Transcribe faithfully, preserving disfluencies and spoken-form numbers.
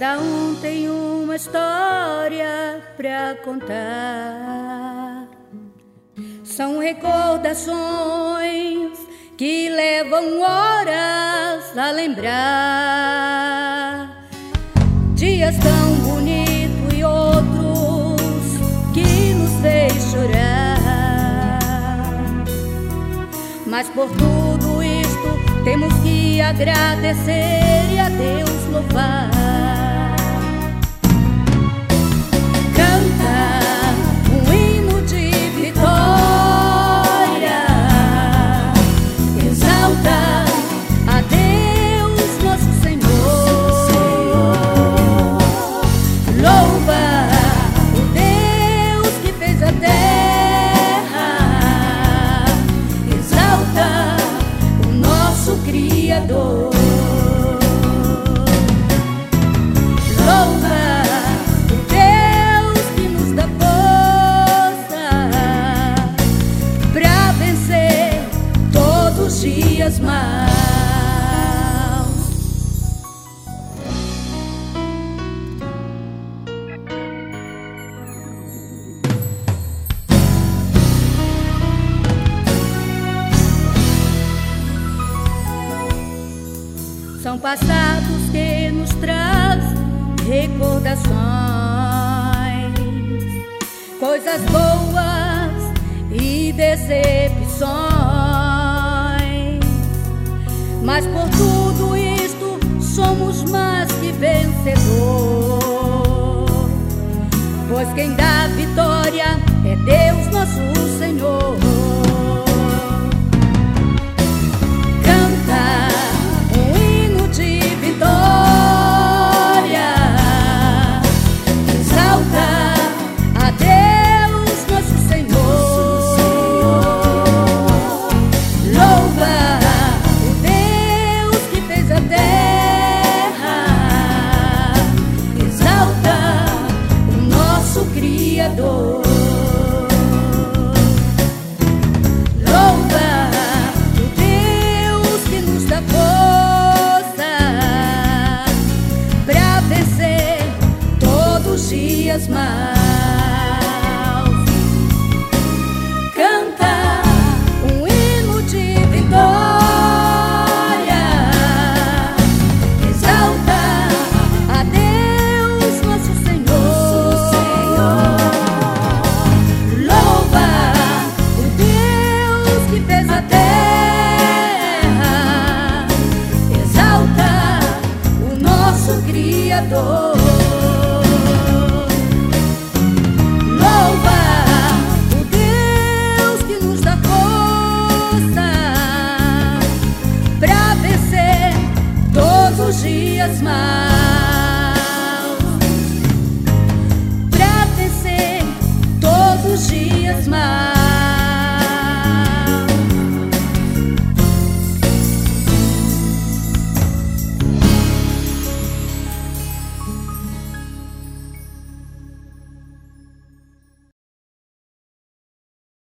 Cada um tem uma história pra contar. São recordações que levam horas a lembrar. Dias tão bonitos e outros que nos fez chorar. Mas por tudo isto temos que agradecer e a Deus louvar. Criador, louva o Deus que nos dá força pra vencer todos os dias maus. São passados que nos traz recordações, coisas boas e decepções. Mas por tudo isto somos mais que vencedor, pois quem dá vitória é Deus nosso Senhor. Criador, louva o Deus que nos dá força pra vencer todos os dias maus. Canta um hino de vitória, exalta a Deus nosso Senhor. Criador, louva o Deus que nos dá força pra vencer todos os dias mais.